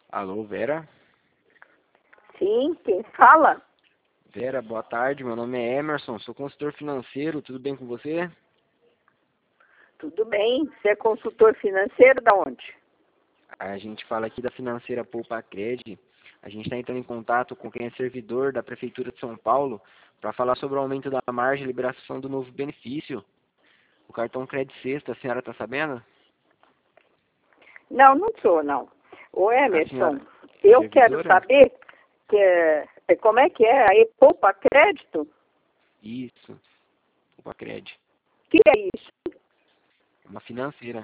Alô, Vera? Sim, quem fala? Vera, boa tarde. Meu nome é Emerson, sou consultor financeiro. Tudo bem com você? Tudo bem. Você é consultor financeiro da onde? A gente fala aqui da financeira Poupa Cred. A gente está entrando em contato com quem é servidor da Prefeitura de São Paulo para falar sobre o aumento da margem e liberação do novo benefício. O cartão Cred Sexta, a senhora está sabendo? Não, não sou, não. Ô A senhora Emerson, eu quero servidora? saber como é que é aí, poupa crédito? Isso, Poupa Cred. O que é isso? É uma financeira.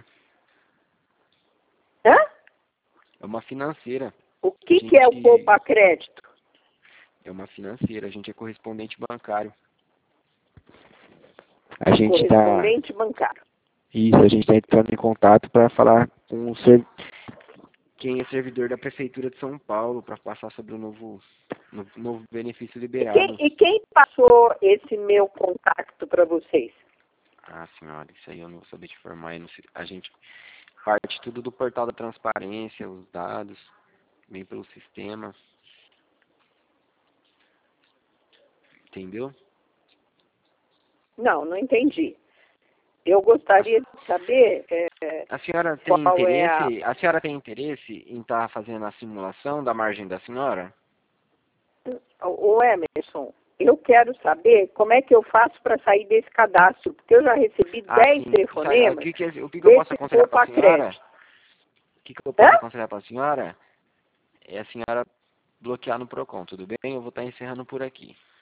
Hã? É uma financeira. O A que é o gente poupa crédito? é uma financeira. A gente é correspondente bancário. A gente está Correspondente bancário. Isso, a gente está entrando em contato para falar com quem é servidor da Prefeitura de São Paulo para passar sobre o novo benefício E quem, liberado. e quem passou esse meu contato para vocês? Ah, senhora, isso aí eu não vou saber te informar. A gente parte tudo do portal da transparência, os dados, vem pelo sistema, entendeu? Não, não entendi. Eu gostaria de saber A senhora tem qual é a... interesse, a senhora tem interesse em estar fazendo a simulação da margem da senhora? Ô Emerson, eu quero saber como é que eu faço para sair desse cadastro, porque eu já recebi Ah, 10 sim. O telefonemas que eu posso desse aconselhar para a poupa senhora? crédito. O que eu Hã? posso aconselhar para a senhora? É a senhora bloquear no Procon, tudo bem? Eu vou estar encerrando por aqui.